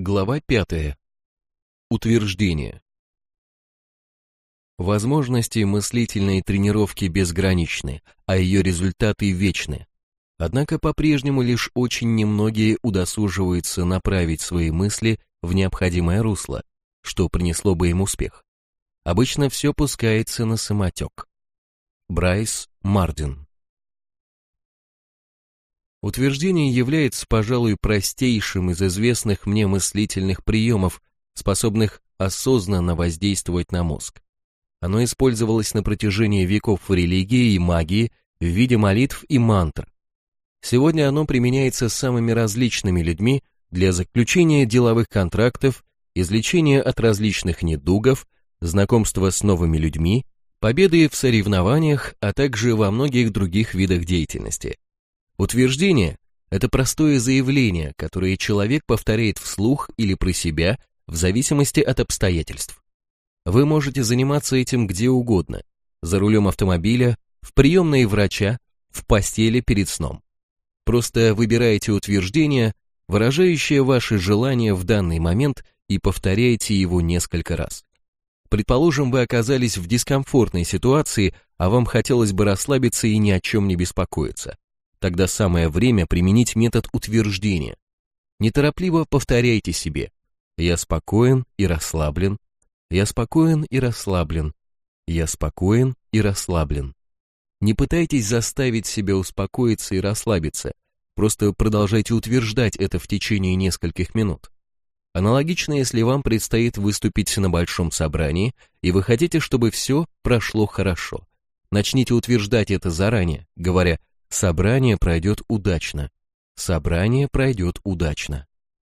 Глава 5. Утверждение. Возможности мыслительной тренировки безграничны, а ее результаты вечны. Однако по-прежнему лишь очень немногие удосуживаются направить свои мысли в необходимое русло, что принесло бы им успех. Обычно все пускается на самотек. Брайс Мардин. Утверждение является, пожалуй, простейшим из известных мне мыслительных приемов, способных осознанно воздействовать на мозг. Оно использовалось на протяжении веков в религии и магии в виде молитв и мантр. Сегодня оно применяется самыми различными людьми для заключения деловых контрактов, излечения от различных недугов, знакомства с новыми людьми, победы в соревнованиях, а также во многих других видах деятельности. Утверждение – это простое заявление, которое человек повторяет вслух или про себя в зависимости от обстоятельств. Вы можете заниматься этим где угодно – за рулем автомобиля, в приемной врача, в постели перед сном. Просто выбираете утверждение, выражающее ваши желания в данный момент, и повторяете его несколько раз. Предположим, вы оказались в дискомфортной ситуации, а вам хотелось бы расслабиться и ни о чем не беспокоиться. Тогда самое время применить метод утверждения. Неторопливо повторяйте себе: «Я спокоен и расслаблен», «Я спокоен и расслаблен», «Я спокоен и расслаблен». Не пытайтесь заставить себя успокоиться и расслабиться, просто продолжайте утверждать это в течение нескольких минут. Аналогично, если вам предстоит выступить на большом собрании, и вы хотите, чтобы все прошло хорошо. Начните утверждать это заранее, говоря: «Собрание пройдет удачно. Собрание пройдет удачно».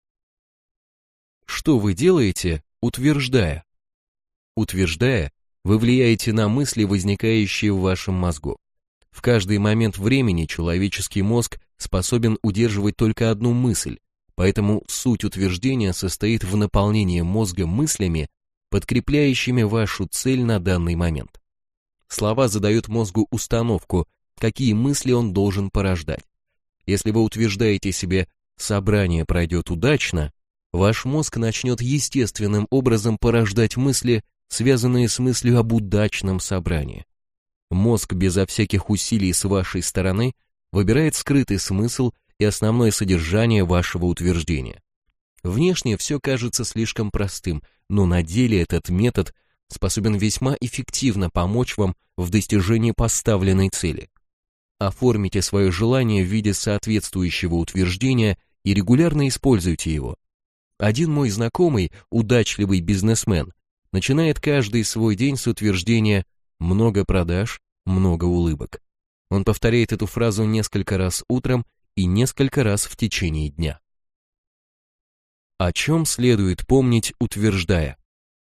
Что вы делаете, утверждая? Утверждая, вы влияете на мысли, возникающие в вашем мозгу. В каждый момент времени человеческий мозг способен удерживать только одну мысль, поэтому суть утверждения состоит в наполнении мозга мыслями, подкрепляющими вашу цель на данный момент. Слова задают мозгу установку, какие мысли он должен порождать. Если вы утверждаете себе «собрание пройдет удачно», ваш мозг начнет естественным образом порождать мысли, связанные с мыслью об удачном собрании. Мозг безо всяких усилий с вашей стороны выбирает скрытый смысл и основное содержание вашего утверждения. Внешне все кажется слишком простым, но на деле этот метод способен весьма эффективно помочь вам в достижении поставленной цели. Оформите свое желание в виде соответствующего утверждения и регулярно используйте его. Один мой знакомый, удачливый бизнесмен, начинает каждый свой день с утверждения «много продаж, много улыбок». Он повторяет эту фразу несколько раз утром и несколько раз в течение дня. О чем следует помнить, утверждая?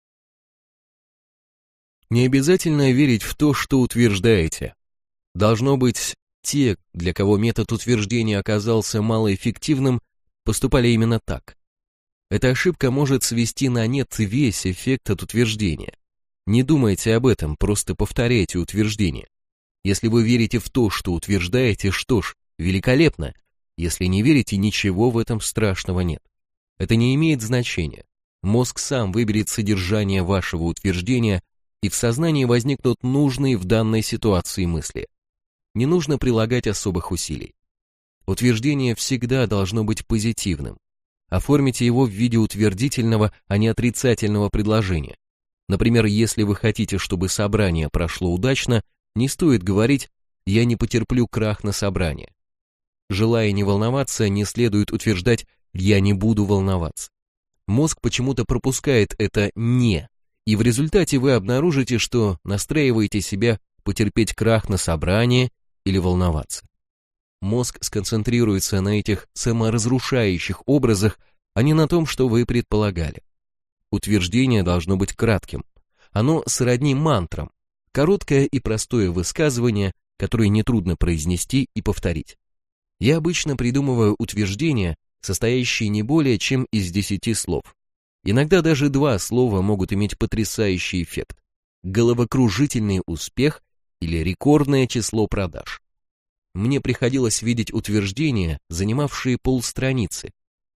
Не обязательно верить в то, что утверждаете. Должно быть, те, для кого метод утверждения оказался малоэффективным, поступали именно так. Эта ошибка может свести на нет весь эффект от утверждения. Не думайте об этом, просто повторяйте утверждение. Если вы верите в то, что утверждаете, что ж, великолепно. Если не верите, ничего в этом страшного нет. Это не имеет значения. Мозг сам выберет содержание вашего утверждения, и в сознании возникнут нужные в данной ситуации мысли. Не нужно прилагать особых усилий. Утверждение всегда должно быть позитивным. Оформите его в виде утвердительного, а не отрицательного предложения. Например, если вы хотите, чтобы собрание прошло удачно, не стоит говорить «я не потерплю крах на собрании». Желая не волноваться, не следует утверждать «я не буду волноваться». Мозг почему-то пропускает это «не», и в результате вы обнаружите, что настраиваете себя потерпеть крах на собрании или волноваться. Мозг сконцентрируется на этих саморазрушающих образах, а не на том, что вы предполагали. Утверждение должно быть кратким. Оно сродни мантрам, короткое и простое высказывание, которое нетрудно произнести и повторить. Я обычно придумываю утверждения, состоящие не более чем из 10 слов. Иногда даже 2 слова могут иметь потрясающий эффект. Головокружительный успех или рекордное число продаж. Мне приходилось видеть утверждения, занимавшие полстраницы.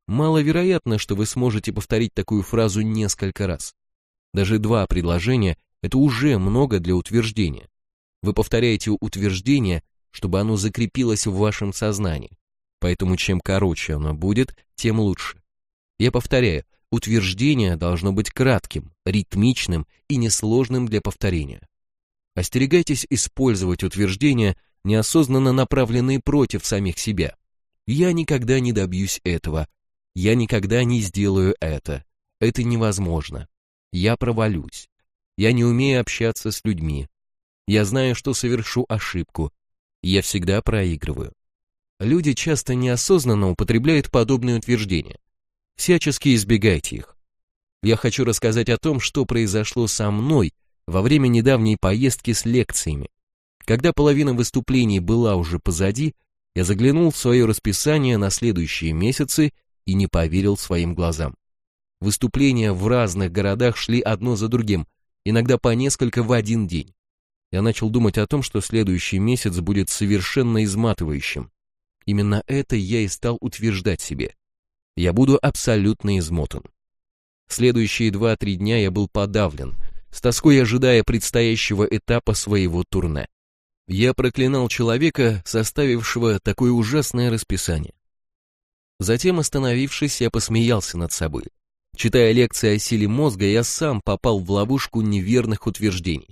маловероятно, что вы сможете повторить такую фразу несколько раз. Даже 2 предложения – это уже много для утверждения. Вы повторяете утверждение, чтобы оно закрепилось в вашем сознании. Поэтому чем короче оно будет, тем лучше. Я повторяю, утверждение должно быть кратким, ритмичным и несложным для повторения. Остерегайтесь использовать утверждения, неосознанно направленные против самих себя. Я никогда не добьюсь этого. Я никогда не сделаю это. Это невозможно. Я провалюсь. Я не умею общаться с людьми. Я знаю, что совершу ошибку. Я всегда проигрываю. Люди часто неосознанно употребляют подобные утверждения. Всячески избегайте их. Я хочу рассказать о том, что произошло со мной во время недавней поездки с лекциями. Когда половина выступлений была уже позади, я заглянул в свое расписание на следующие месяцы и не поверил своим глазам. Выступления в разных городах шли одно за другим, иногда по несколько в один день. Я начал думать о том, что следующий месяц будет совершенно изматывающим. Именно это я и стал утверждать себе. Я буду абсолютно измотан. Следующие 2-3 дня я был подавлен, с тоской ожидая предстоящего этапа своего турне. Я проклинал человека, составившего такое ужасное расписание. Затем, остановившись, я посмеялся над собой. Читая лекции о силе мозга, я сам попал в ловушку неверных утверждений.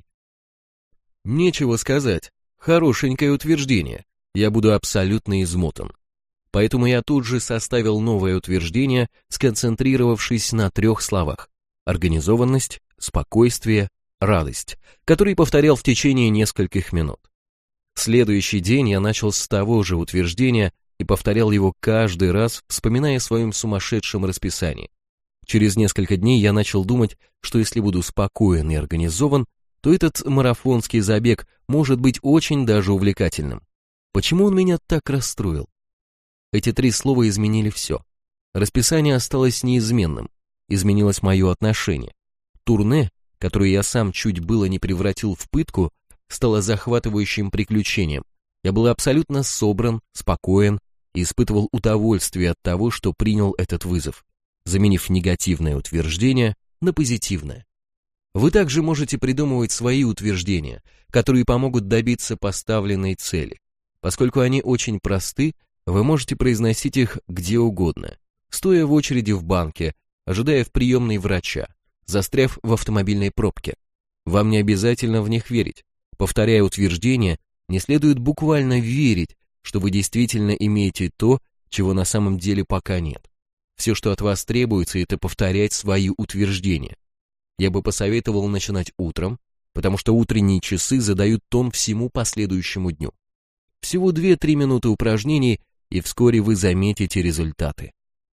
Нечего сказать, хорошенькое утверждение, я буду абсолютно измотан. Поэтому я тут же составил новое утверждение, сконцентрировавшись на 3 словах: организованность, спокойствие, радость, который повторял в течение нескольких минут. Следующий день я начал с того же утверждения и повторял его каждый раз, вспоминая о своем сумасшедшем расписании. Через несколько дней я начал думать, что если буду спокоен и организован, то этот марафонский забег может быть очень даже увлекательным. Почему он меня так расстроил? Эти 3 слова изменили все. Расписание осталось неизменным, изменилось мое отношение. Турне, которое я сам чуть было не превратил в пытку, стало захватывающим приключением. Я был абсолютно собран, спокоен и испытывал удовольствие от того, что принял этот вызов, заменив негативное утверждение на позитивное. Вы также можете придумывать свои утверждения, которые помогут добиться поставленной цели. Поскольку они очень просты, вы можете произносить их где угодно, стоя в очереди в банке, ожидая в приемной врача, застряв в автомобильной пробке. Вам не обязательно в них верить. Повторяя утверждения, не следует буквально верить, что вы действительно имеете то, чего на самом деле пока нет. Все, что от вас требуется, это повторять свои утверждения. Я бы посоветовал начинать утром, потому что утренние часы задают тон всему последующему дню. Всего 2-3 минуты упражнений, и вскоре вы заметите результаты.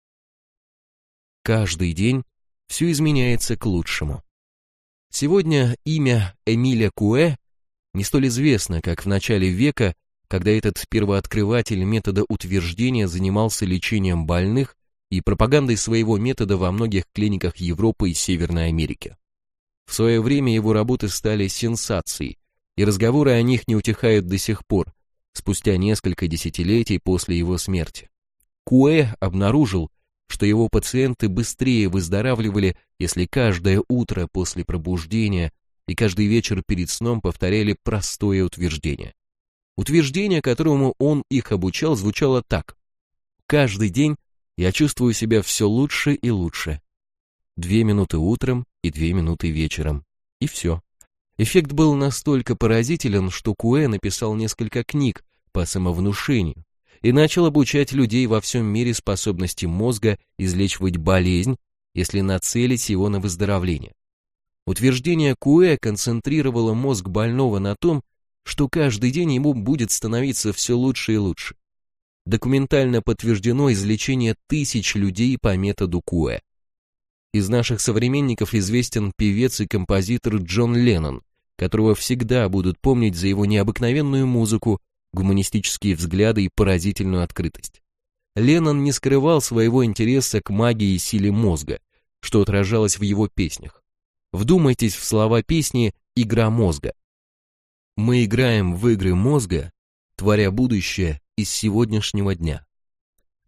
Каждый день все изменяется к лучшему. Сегодня имя Эмиля Куэ не столь известно, как в начале века, когда этот первооткрыватель метода утверждения занимался лечением больных и пропагандой своего метода во многих клиниках Европы и Северной Америки. В свое время его работы стали сенсацией, и разговоры о них не утихают до сих пор, спустя несколько десятилетий после его смерти. Куэ обнаружил, что его пациенты быстрее выздоравливали, если каждое утро после пробуждения и каждый вечер перед сном повторяли простое утверждение. Утверждение, которому он их обучал, звучало так: «Каждый день я чувствую себя все лучше и лучше. 2 минуты утром и 2 минуты вечером». И все. Эффект был настолько поразителен, что Куэ написал несколько книг по самовнушению и начал обучать людей во всем мире способности мозга излечивать болезнь, если нацелить его на выздоровление. Утверждение Куэ концентрировало мозг больного на том, что каждый день ему будет становиться все лучше и лучше. Документально подтверждено излечение тысяч людей по методу Куэ. Из наших современников известен певец и композитор Джон Леннон, которого всегда будут помнить за его необыкновенную музыку, гуманистические взгляды и поразительную открытость. Леннон не скрывал своего интереса к магии и силе мозга, что отражалось в его песнях. Вдумайтесь в слова песни «Игра мозга». Мы играем в игры мозга, творя будущее из сегодняшнего дня.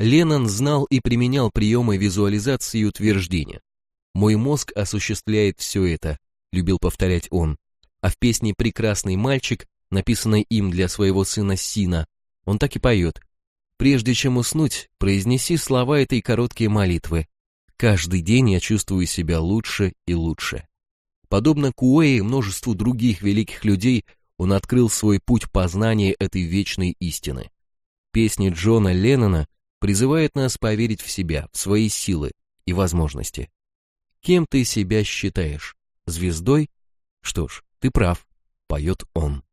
Леннон знал и применял приемы визуализации и утверждения. «Мой мозг осуществляет все это», — любил повторять он. А в песне «Прекрасный мальчик», написанной им для своего сына Сина, он так и поет: «Прежде чем уснуть, произнеси слова этой короткой молитвы. Каждый день я чувствую себя лучше и лучше». Подобно Куэи и множеству других великих людей, он открыл свой путь познания этой вечной истины. Песни Джона Леннона призывают нас поверить в себя, в свои силы и возможности. Кем ты себя считаешь? Звездой? Что ж, ты прав, поет он.